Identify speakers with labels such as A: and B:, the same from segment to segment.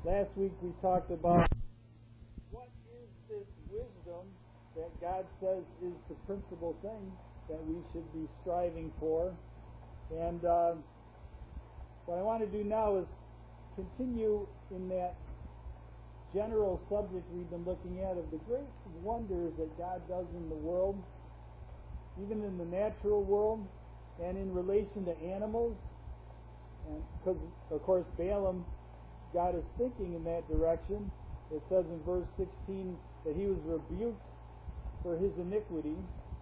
A: Last week we talked about what is this wisdom that God says is the principal thing that we should be striving for. And what I want to do now is continue in that general subject we've been looking at of the great wonders that God does in the world, even in the natural world, and in relation to animals. And because, of course, Balaam got us thinking in that direction. It says in verse 16 that he was rebuked for his iniquity.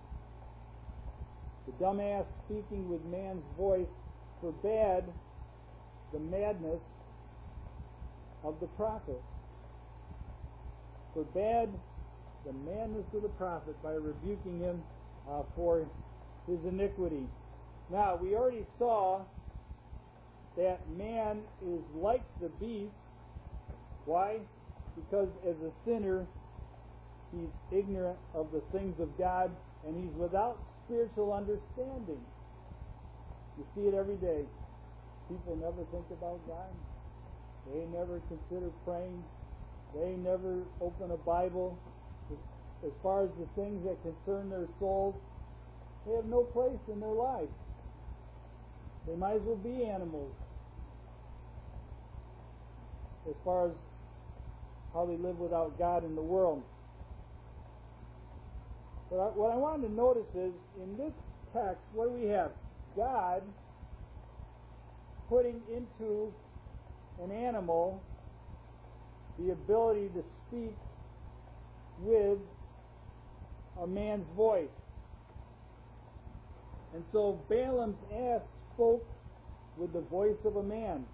A: The dumb ass speaking with man's voice forbade the madness of the prophet. Forbade the madness of the prophet by rebuking him for his iniquity. Now, we already saw that man is like the beast. Why? Because as a sinner, he's ignorant of the things of God, and he's without spiritual understanding. You see it every day. People never think about God. They never consider praying. They never open a Bible. As far as the things that concern their souls, they have no place in their life. They might as well be animals as far as how they live without God in the world. But what I wanted to notice is, in this text, what do we have? God putting into an animal the ability to speak with a man's voice. And so Balaam's ass spoke with the voice of a man.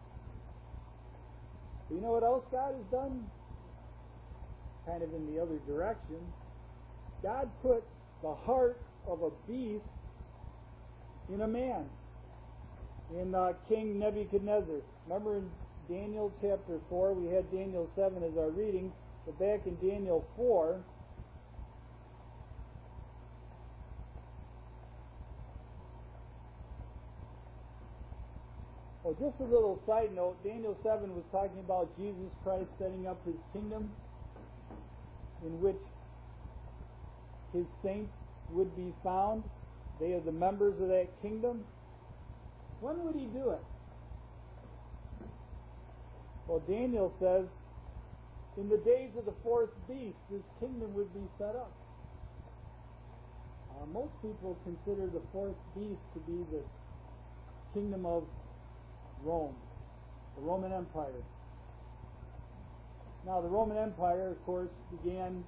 A: You know what else God has done? Kind of in the other direction. God put the heart of a beast in a man. In King Nebuchadnezzar. Remember in Daniel chapter 4, we had Daniel 7 as our reading, but back in Daniel 4, just a little side note, Daniel 7 was talking about Jesus Christ setting up his kingdom in which his saints would be found. They are the members of that kingdom. When would he do it? Well, Daniel says, in the days of the fourth beast, his kingdom would be set up. Most people consider the fourth beast to be the kingdom of Rome, the Roman Empire. Now, the Roman Empire, of course, began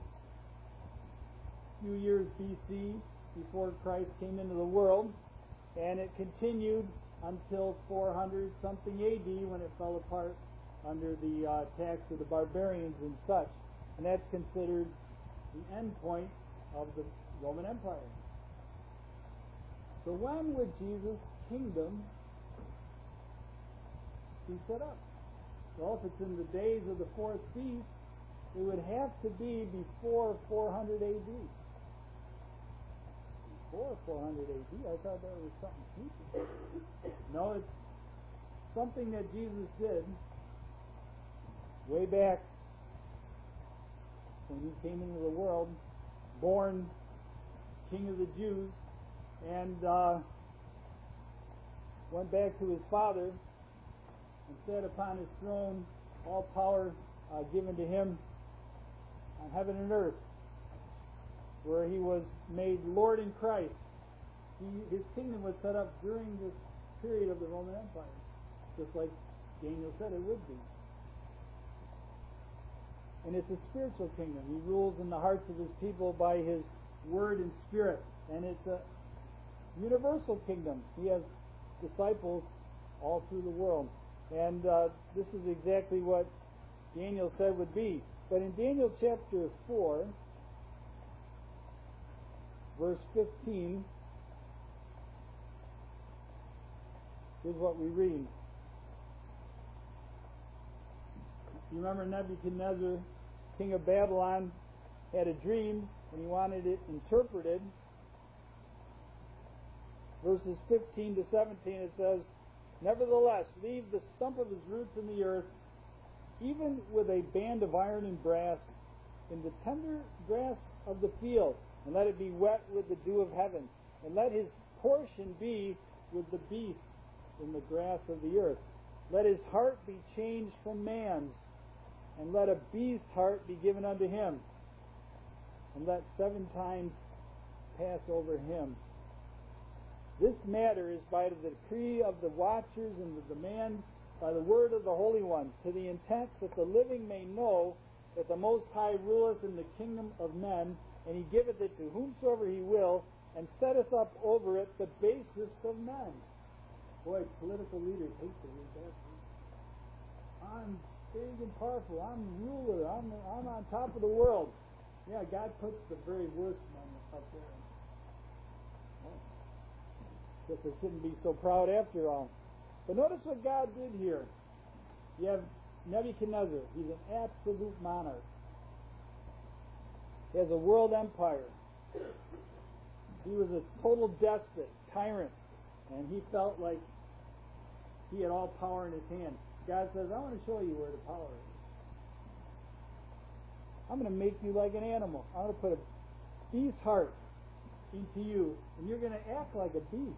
A: a few years BC, before Christ came into the world, and it continued until 400-something AD when it fell apart under the attacks of the barbarians and such. And that's considered the end point of the Roman Empire. So when would Jesus' kingdom be set up? Well, if it's in the days of the fourth beast, it would have to be before 400 AD. Before 400 AD? I thought that was something future. No, it's something that Jesus did way back when he came into the world, born King of the Jews, and went back to his Father and sat upon his throne, all power given to him on heaven and earth, where he was made Lord in Christ. His kingdom was set up during this period of the Roman Empire, just like Daniel said it would be. And it's a spiritual kingdom. He rules in the hearts of his people by his word and spirit. And it's a universal kingdom. He has disciples all through the world. And this is exactly what Daniel said would be. But in Daniel chapter 4, verse 15, is what we read. You remember Nebuchadnezzar, king of Babylon, had a dream and he wanted it interpreted. Verses 15 to 17, it says, "Nevertheless, leave the stump of his roots in the earth, even with a band of iron and brass, in the tender grass of the field, and let it be wet with the dew of heaven, and let his portion be with the beasts in the grass of the earth. Let his heart be changed from man's, and let a beast's heart be given unto him, and let 7 times pass over him. This matter is by the decree of the watchers and the demand by the word of the holy ones, to the intent that the living may know that the Most High ruleth in the kingdom of men, and he giveth it to whomsoever he will, and setteth up over it the basest of men. Boy, political leaders hate to read that. I'm big and powerful. I'm ruler. I'm on top of the world. Yeah, God puts the very worst men up there. Guess they shouldn't be so proud after all. But notice what God did here. You have Nebuchadnezzar. He's an absolute monarch. He has a world empire. He was a total despot, tyrant, and he felt like he had all power in his hand. God says, I want to show you where the power is. I'm going to make you like an animal. I'm going to put a beast's heart into you, and you're going to act like a beast.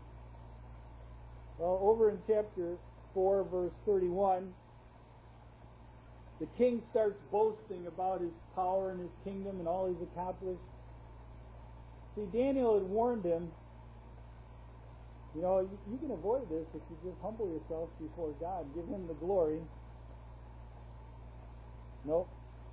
A: Well, over in chapter 4, verse 31, the king starts boasting about his power and his kingdom and all he's accomplished. See, Daniel had warned him, you know, you can avoid this if you just humble yourself before God and give him the glory. Nope.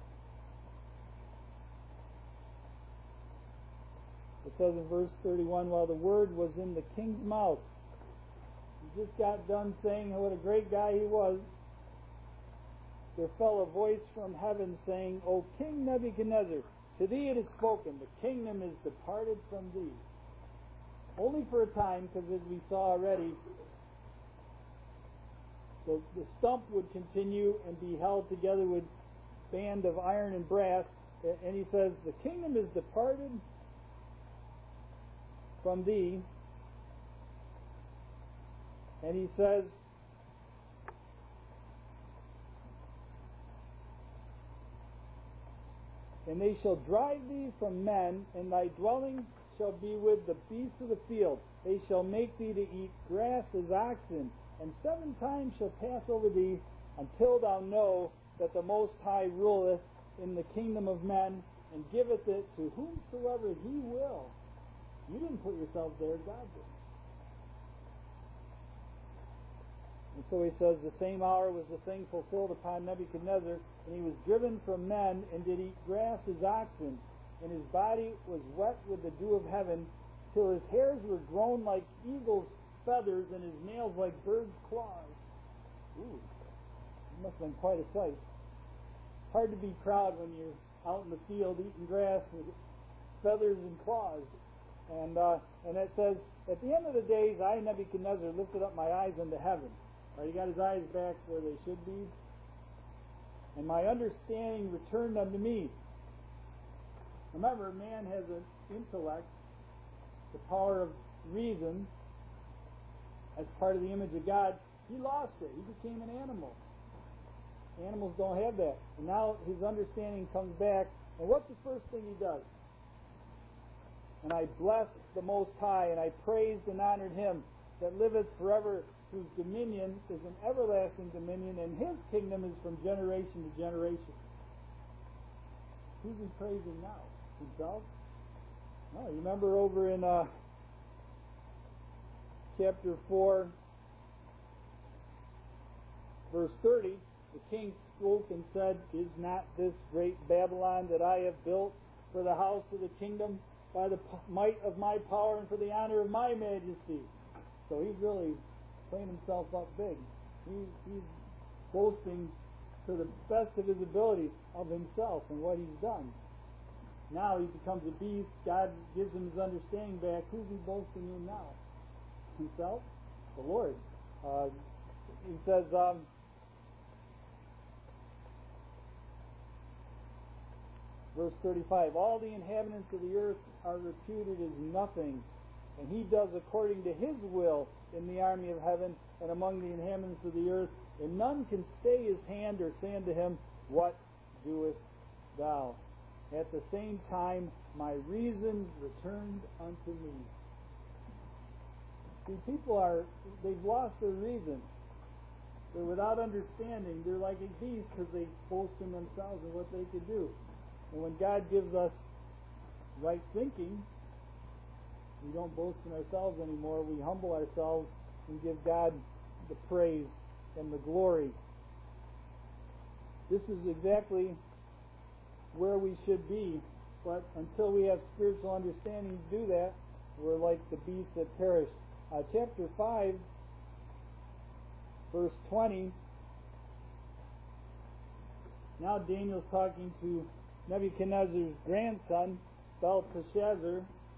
A: It says in verse 31, while the word was in the king's mouth, he just got done saying what a great guy he was, there fell a voice from heaven saying, O King Nebuchadnezzar, to thee it is spoken, the kingdom is departed from thee. Only for a time, because as we saw already, the stump would continue and be held together with band of iron and brass. And he says, the kingdom is departed from thee. And he says, and they shall drive thee from men, and thy dwelling shall be with the beasts of the field. They shall make thee to eat grass as oxen, and 7 times shall pass over thee, until thou know that the Most High ruleth in the kingdom of men, and giveth it to whomsoever he will. You didn't put yourself there, God did. And so he says, the same hour was the thing fulfilled upon Nebuchadnezzar, and he was driven from men, and did eat grass as oxen, and his body was wet with the dew of heaven, till his hairs were grown like eagle's feathers, and his nails like birds' claws. Ooh, it must have been quite a sight. Hard to be proud when you're out in the field eating grass with feathers and claws. And it says, at the end of the days, I, Nebuchadnezzar, lifted up my eyes unto heaven. Right, he got his eyes back where they should be. And my understanding returned unto me. Remember, man has an intellect, the power of reason, as part of the image of God. He lost it. He became an animal. Animals don't have that. And now his understanding comes back. And what's the first thing he does? And I blessed the Most High, and I praised and honored him that liveth forever, whose dominion is an everlasting dominion, and his kingdom is from generation to generation. Who's he praising now? Himself? No, you remember over in chapter 4, verse 30, the king spoke and said, is not this great Babylon that I have built for the house of the kingdom by the might of my power and for the honor of my majesty? So he's really playing himself up big. He's boasting to the best of his ability of himself and what he's done. Now he becomes a beast. God gives him his understanding back. Who's he boasting in now? Himself? The Lord. He says, verse 35, all the inhabitants of the earth are reputed as nothing, and he does according to his will in the army of heaven and among the inhabitants of the earth, and none can stay his hand or say unto him, What doest thou? At the same time my reason returned unto me. See, they've lost their reason. They're without understanding. They're like a beast because they boast in themselves and what they could do. And when God gives us right thinking, we don't boast in ourselves anymore. We humble ourselves and give God the praise and the glory. This is exactly where we should be. But until we have spiritual understanding to do that, we're like the beasts that perish. Chapter 5, verse 20. Now Daniel's talking to Nebuchadnezzar's grandson, Belteshazzar,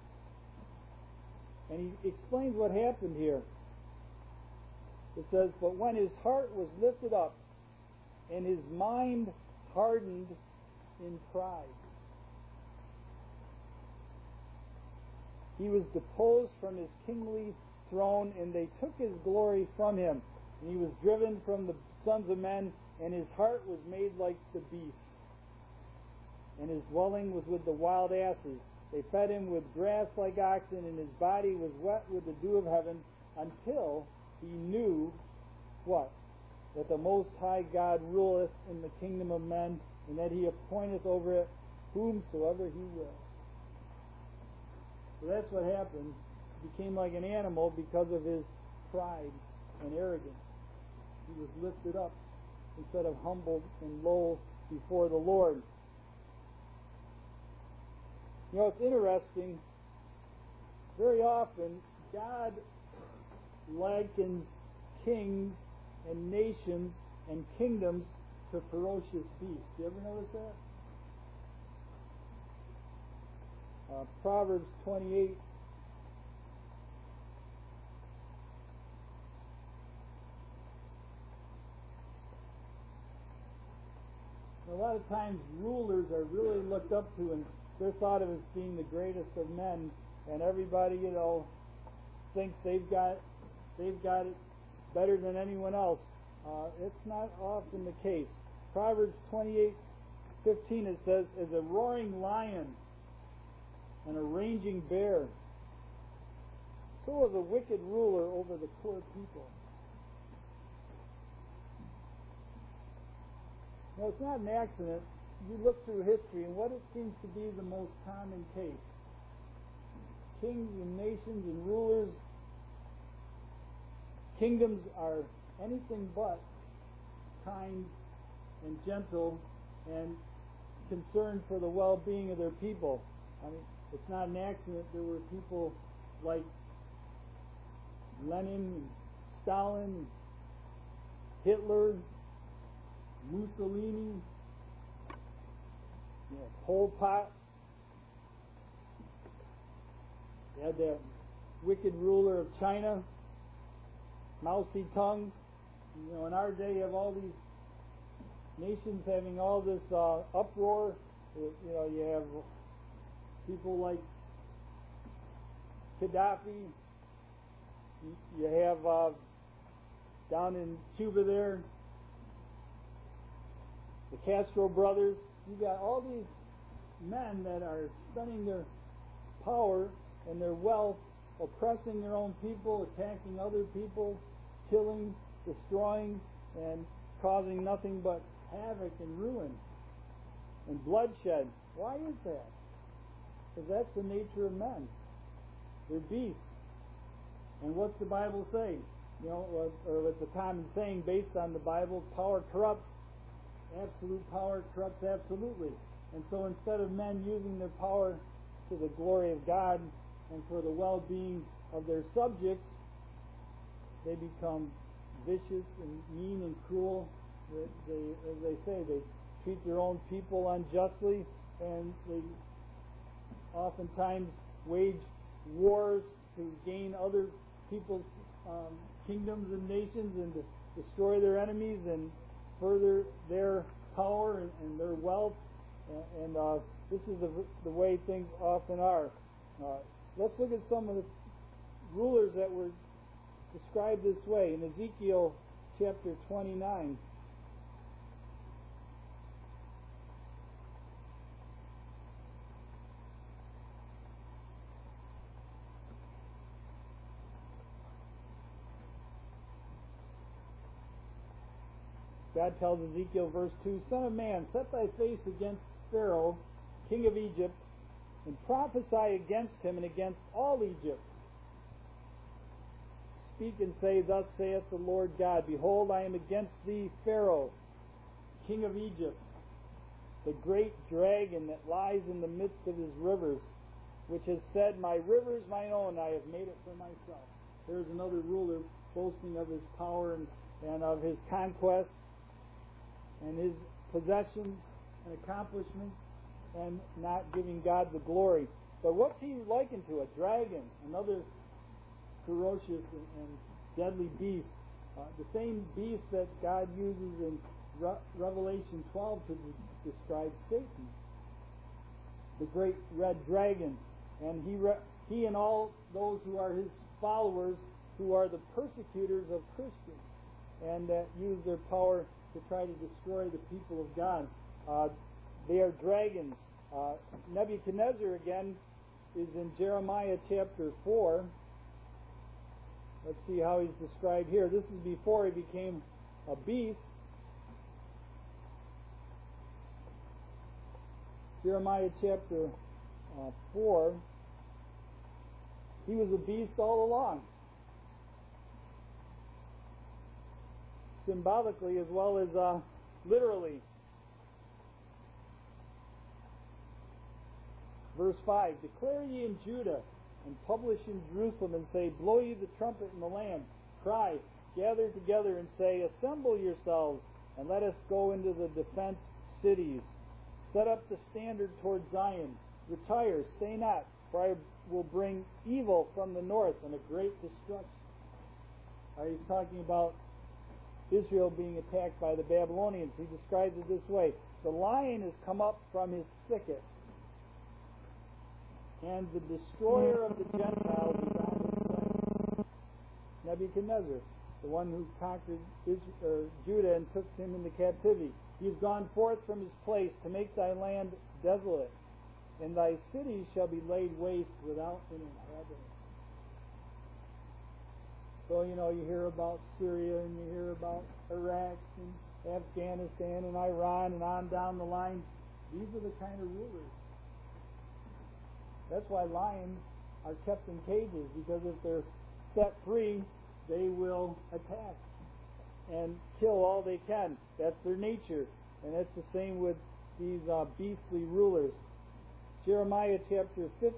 A: and he explains what happened here. It says, But when his heart was lifted up, and his mind hardened in pride, he was deposed from his kingly throne, and they took his glory from him. And he was driven from the sons of men, and his heart was made like the beasts, and his dwelling was with the wild asses. They fed him with grass like oxen, and his body was wet with the dew of heaven, until he knew what? That the Most High God ruleth in the kingdom of men, and that he appointeth over it whomsoever he will. So that's what happened. He became like an animal because of his pride and arrogance. He was lifted up instead of humbled and low before the Lord. You know, it's interesting. Very often, God likens kings and nations and kingdoms to ferocious beasts. You ever notice that? Proverbs 28. A lot of times rulers are really looked up to, and they're thought of as being the greatest of men, and everybody, thinks they've got it better than anyone else. It's not often the case. Proverbs 28:15, it says, As a roaring lion and a raging bear, so is a wicked ruler over the poor people. Now, it's not an accident. You look through history, and what it seems to be the most common case. Kings and nations and rulers, kingdoms are anything but kind and gentle and concerned for the well-being of their people. I mean, it's not an accident there were people like Lenin and Stalin, Hitler, Mussolini, Pol Pot. You had that wicked ruler of China, Mao Zedong. In our day, you have all these nations having all this uproar. You have people like Gaddafi. You have down in Cuba there, the Castro brothers. You got all these men that are spending their power and their wealth oppressing their own people, attacking other people, killing, destroying, and causing nothing but havoc and ruin and bloodshed. Why is that? Because that's the nature of men. They're beasts. And what's the Bible say? Or it's a common saying based on the Bible, power corrupts. Absolute power corrupts absolutely. And so instead of men using their power to the glory of God and for the well-being of their subjects, they become vicious and mean and cruel. As they say, they treat their own people unjustly, and they oftentimes wage wars to gain other people's kingdoms and nations and to destroy their enemies and further their power and their wealth. And this is the way things often are. Let's look at some of the rulers that were described this way in Ezekiel chapter 29. God tells Ezekiel, verse 2, Son of man, set thy face against Pharaoh, king of Egypt, and prophesy against him and against all Egypt. Speak and say, Thus saith the Lord God, Behold, I am against thee, Pharaoh, king of Egypt, the great dragon that lies in the midst of his rivers, which has said, My river is mine own, I have made it for myself. There's another ruler boasting of his power and of his conquests and his possessions and accomplishments, and not giving God the glory. But what's he likened to? A dragon, another ferocious and deadly beast. The same beast that God uses in Revelation 12 to describe Satan, the great red dragon. And he and all those who are his followers, who are the persecutors of Christians, and that use their power to try to destroy the people of God. They are dragons. Nebuchadnezzar, again, is in Jeremiah chapter 4. Let's see how he's described here. This is before he became a beast. Jeremiah chapter 4. He was a beast all along, symbolically as well as literally. Verse 5, Declare ye in Judah, and publish in Jerusalem, and say, Blow ye the trumpet in the land. Cry, gather together, and say, Assemble yourselves, and let us go into the defense cities. Set up the standard toward Zion. Retire, stay not, for I will bring evil from the north, and a great destruction. He's talking about Israel being attacked by the Babylonians. He describes it this way. The lion has come up from his thicket, and the destroyer of the Gentiles is on his way. Nebuchadnezzar, the one who conquered Judah and took him into captivity. He has gone forth from his place to make thy land desolate, and thy cities shall be laid waste without an inhabitant. So, you hear about Syria, and you hear about Iraq, and Afghanistan, and Iran, and on down the line. These are the kind of rulers. That's why lions are kept in cages, because if they're set free, they will attack and kill all they can. That's their nature. And that's the same with these beastly rulers. Jeremiah chapter 50.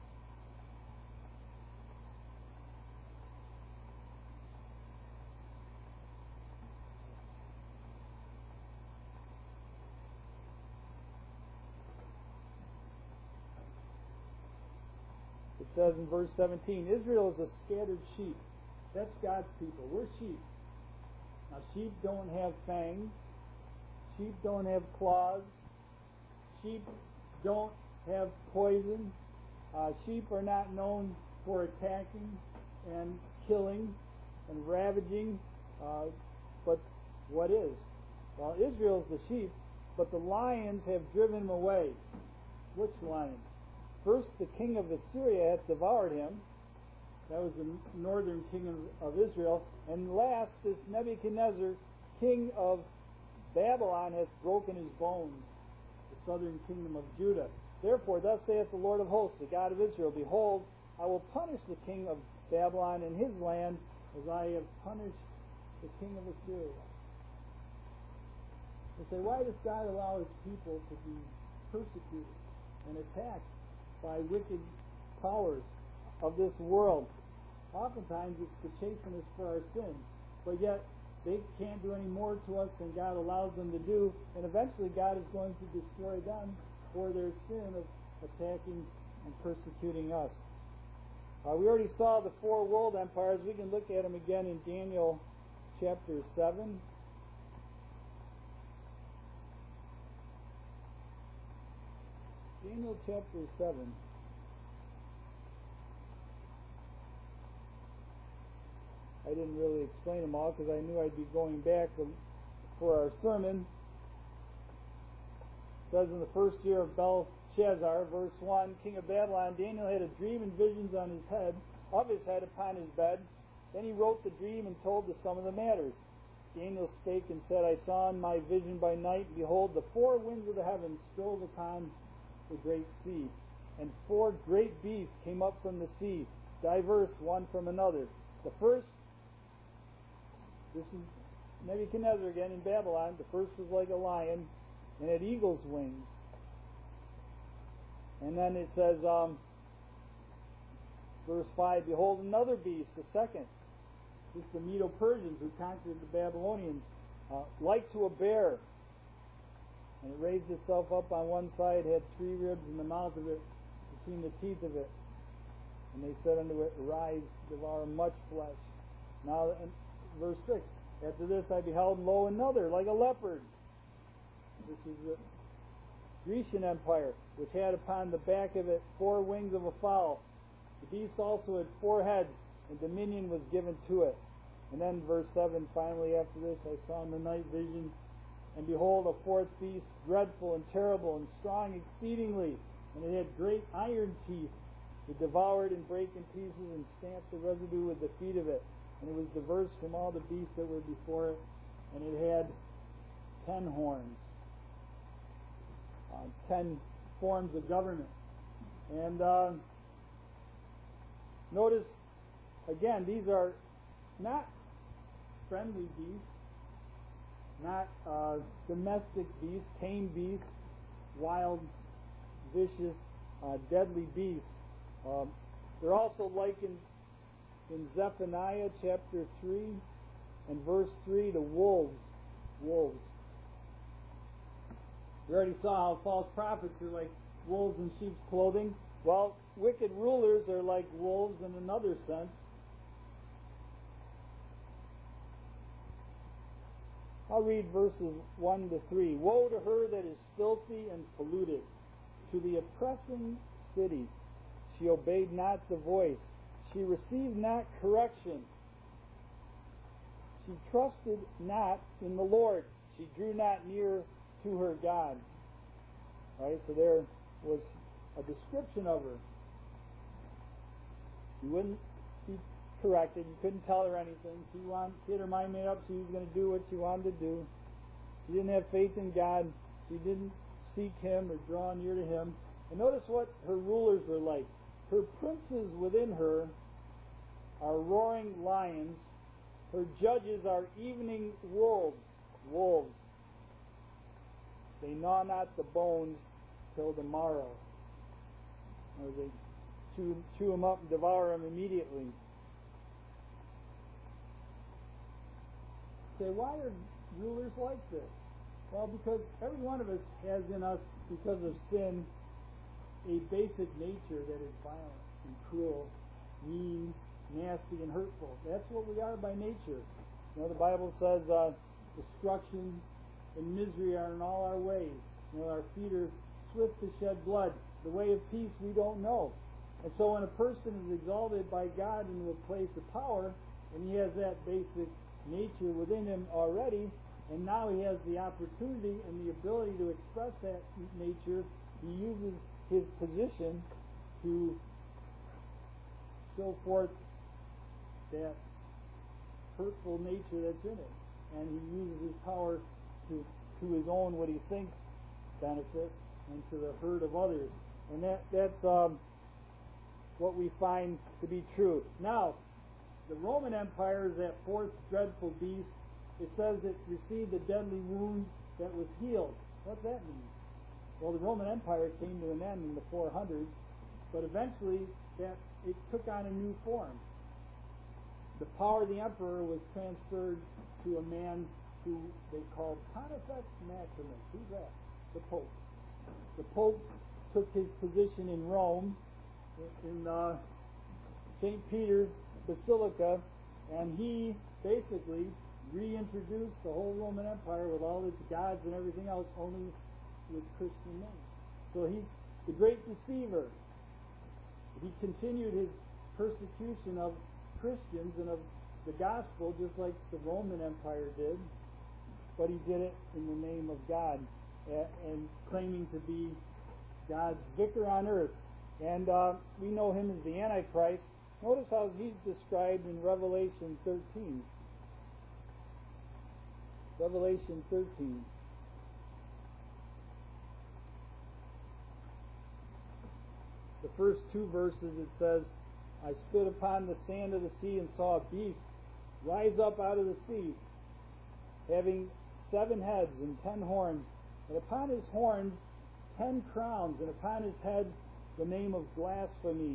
A: It says in verse 17, Israel is a scattered sheep. That's God's people. We're sheep. Now, sheep don't have fangs. Sheep don't have claws. Sheep don't have poison. Sheep are not known for attacking and killing and ravaging. But what is? Well, Israel's the sheep, but the lions have driven them away. Which lions? First, the king of Assyria hath devoured him. That was the northern king of Israel. And last, this Nebuchadnezzar, king of Babylon, hath broken his bones, the southern kingdom of Judah. Therefore, thus saith the Lord of hosts, the God of Israel, Behold, I will punish the king of Babylon and his land as I have punished the king of Assyria. You say, why does God allow his people to be persecuted and attacked by wicked powers of this world? Oftentimes it's to chasten us for our sins, but yet they can't do any more to us than God allows them to do, and eventually God is going to destroy them for their sin of attacking and persecuting us. We already saw the four world empires. We can look at them again in Daniel chapter 7. Daniel chapter 7. I didn't really explain them all because I knew I'd be going back for our sermon. It says in the first year of Belshazzar, verse 1, king of Babylon, Daniel had a dream and visions on his head, of his head upon his bed. Then he wrote the dream and told the sum of the matters. Daniel spake and said, I saw in my vision by night, and behold, the four winds of the heavens strove upon the great sea. And four great beasts came up from the sea, diverse one from another. The first, this is Nebuchadnezzar again in Babylon, the first was like a lion and had eagle's wings. And then it says, verse 5, behold another beast, the second. This is the Medo-Persians who conquered the Babylonians, like to a bear. And it raised itself up on one side, had three ribs in the mouth of it, between the teeth of it. And they said unto it, arise, devour much flesh. Now, verse 6, after this I beheld, lo, another, like a leopard. This is the Grecian Empire, which had upon the back of it four wings of a fowl. The beast also had four heads, and dominion was given to it. And then verse 7, finally after this I saw in the night vision, and behold a fourth beast, dreadful and terrible and strong exceedingly, and it had great iron teeth. It devoured and brake in pieces and stamped the residue with the feet of it. And it was diverse from all the beasts that were before it, and it had 10 horns, 10 forms of government. And notice, again, these are not friendly beasts, not domestic beasts, tame beasts, wild, vicious, deadly beasts. They're also likened in Zephaniah chapter 3 and verse 3 to wolves. Wolves. We already saw how false prophets are like wolves in sheep's clothing. Well, wicked rulers are like wolves in another sense. I'll read verses 1 to 3. Woe to her that is filthy and polluted, to the oppressing city. She obeyed not the voice. She received not correction. She trusted not in the Lord. She drew not near to her God. Right? So there was a description of her. She wouldn't be corrected. You couldn't tell her anything. She had her mind made up. She was going to do what she wanted to do. She didn't have faith in God. She didn't seek Him or draw near to Him. And notice what her rulers were like. Her princes within her are roaring lions. Her judges are evening wolves. Wolves. They gnaw not the bones till the morrow. Or they chew them up and devour them immediately. Say, why are rulers like this? Well, because every one of us has in us, because of sin, a basic nature that is violent and cruel, mean, nasty, and hurtful. That's what we are by nature. You know, the Bible says destruction and misery are in all our ways. You know, our feet are swift to shed blood. The way of peace we don't know. And so when a person is exalted by God into a place of power, and he has that basic nature within him already, and now he has the opportunity and the ability to express that nature, he uses his position to show forth that hurtful nature that's in it. And he uses his power to his own, what he thinks, benefit, and to the hurt of others. And that's what we find to be true. Now, the Roman Empire is that fourth dreadful beast. It says it received a deadly wound that was healed. What's that mean? Well, the Roman Empire came to an end in the 400s, but eventually it took on a new form. The power of the emperor was transferred to a man who they called Pontifex Maximus. Who's that? The Pope. The Pope took his position in Rome, in St. Peter's Basilica, and he basically reintroduced the whole Roman Empire with all its gods and everything else, only with Christian names. So he's the great deceiver. He continued his persecution of Christians and of the gospel just like the Roman Empire did, but he did it in the name of God and claiming to be God's vicar on earth. And we know him as the Antichrist. Notice how he's described in Revelation 13. Revelation 13. The first two verses, it says, I stood upon the sand of the sea and saw a beast rise up out of the sea, having 7 heads and 10 horns, and upon his horns 10 crowns, and upon his heads the name of blasphemy.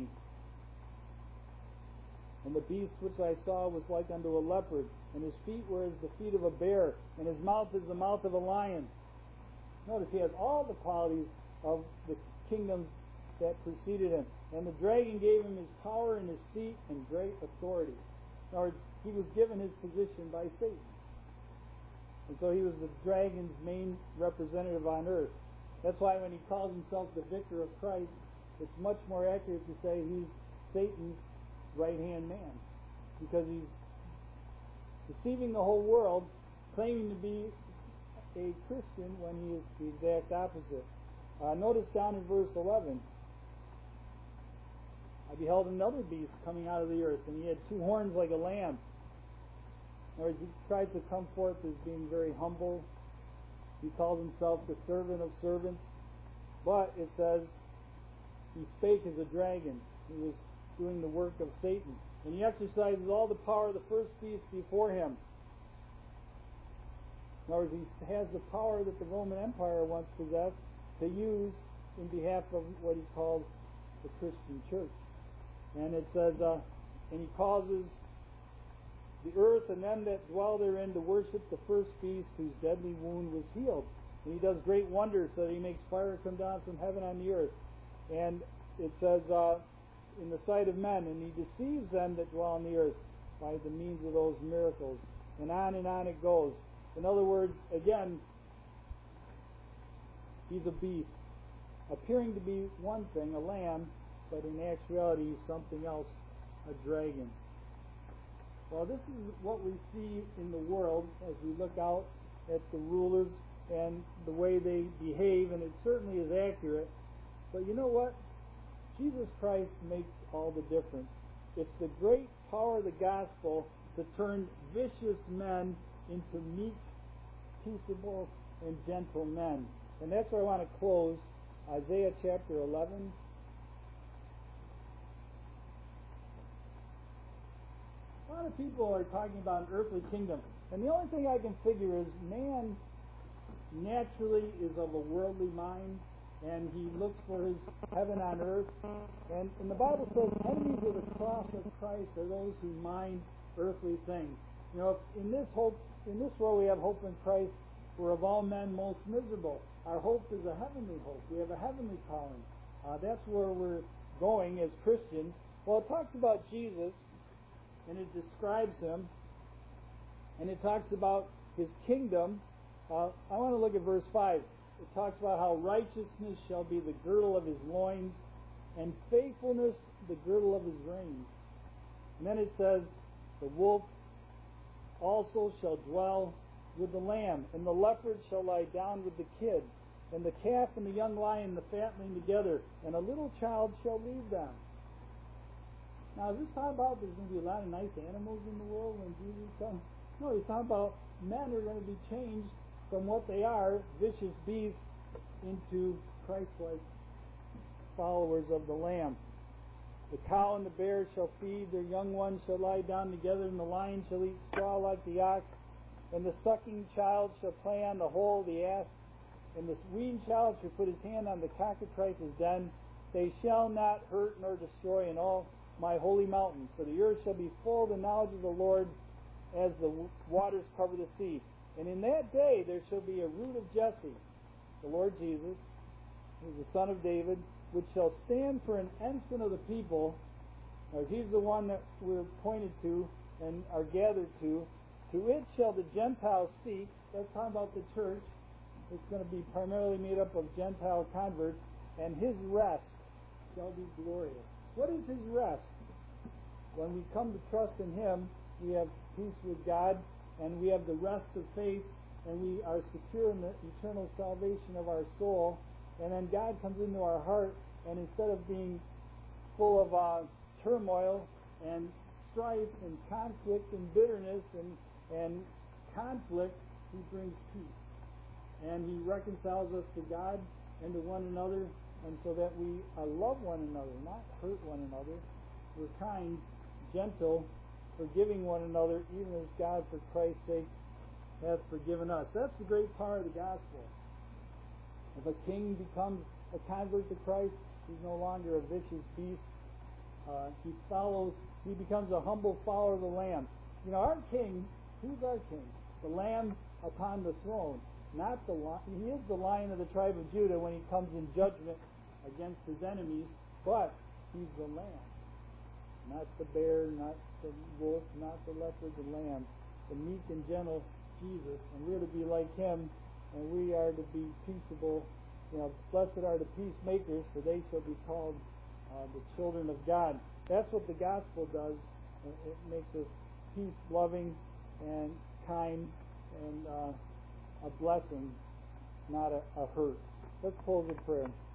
A: And the beast which I saw was like unto a leopard, and his feet were as the feet of a bear, and his mouth as the mouth of a lion. Notice he has all the qualities of the kingdoms that preceded him. And the dragon gave him his power and his seat and great authority. In other words, he was given his position by Satan. And so he was the dragon's main representative on earth. That's why when he calls himself the vicar of Christ, it's much more accurate to say he's Satan's right-hand man, because he's deceiving the whole world, claiming to be a Christian when he is the exact opposite. Notice down in verse 11, I beheld another beast coming out of the earth, and he had 2 horns like a lamb. In other words, he tried to come forth as being very humble. He calls himself the servant of servants, but it says he spake as a dragon. He was doing the work of Satan, and he exercises all the power of the first beast before him. In other words, he has the power that the Roman Empire once possessed to use in behalf of what he calls the Christian church. And it says, and he causes the earth and them that dwell therein to worship the first beast whose deadly wound was healed. And he does great wonders, so that he makes fire come down from heaven on the earth. And it says, in the sight of men, and he deceives them that dwell on the earth by the means of those miracles. And on it goes. In other words, again, he's a beast, appearing to be one thing, a lamb, but in actuality something else, a dragon. Well, this is what we see in the world as we look out at the rulers and the way they behave, and it certainly is accurate. But you know what? Jesus Christ makes all the difference. It's the great power of the gospel to turn vicious men into meek, peaceable, and gentle men. And that's where I want to close. Isaiah chapter 11. A lot of people are talking about an earthly kingdom, and the only thing I can figure is man naturally is of a worldly mind, and he looks for his heaven on earth. And the Bible says enemies of the cross of Christ are those who mind earthly things. You know, in this world we have hope in Christ, we're of all men most miserable. Our hope is a heavenly hope. We have a heavenly calling. That's where we're going as Christians. Well, it talks about Jesus, and it describes him, and it talks about his kingdom. I want to look at verse 5. It talks about how righteousness shall be the girdle of his loins, and faithfulness the girdle of his reins. And then it says, the wolf also shall dwell with the lamb, and the leopard shall lie down with the kid, and the calf and the young lion, the fatling together, and a little child shall lead them. Now, is this talking about there's going to be a lot of nice animals in the world when Jesus comes? No, he's talking about men are going to be changed from what they are, vicious beasts, into Christ-like followers of the Lamb. The cow and the bear shall feed, their young ones shall lie down together, and the lion shall eat straw like the ox, and the sucking child shall play on the hole of the ass, and the weaned child shall put his hand on the cockatrice's den. They shall not hurt nor destroy in all my holy mountain, for the earth shall be full of the knowledge of the Lord as the waters cover the sea. And in that day there shall be a root of Jesse, the Lord Jesus, who is the son of David, which shall stand for an ensign of the people. Now, he's the one that we're pointed to and are gathered to. To it shall the Gentiles seek. That's talking about the church. It's going to be primarily made up of Gentile converts, and his rest shall be glorious. What is his rest? When we come to trust in him, we have peace with God, and we have the rest of faith, and we are secure in the eternal salvation of our soul. And then God comes into our heart, and instead of being full of turmoil and strife and conflict and bitterness and conflict, He brings peace. And He reconciles us to God and to one another, and so that we love one another, not hurt one another. We're kind, gentle, forgiving one another, even as God, for Christ's sake, hath forgiven us. That's the great power of the gospel. If a king becomes a convert to Christ, he's no longer a vicious beast. He becomes a humble follower of the Lamb. You know, our king, who's our king? The Lamb upon the throne. Not the lion. He is the Lion of the tribe of Judah when he comes in judgment against his enemies, but he's the Lamb. Not the bear, not the wolf, not the leopard, the Lamb. The meek and gentle Jesus. And we're to be like Him, and we are to be peaceable. You know, blessed are the peacemakers, for they shall be called the children of God. That's what the gospel does. It makes us peace-loving and kind and a blessing, not a hurt. Let's close with prayer.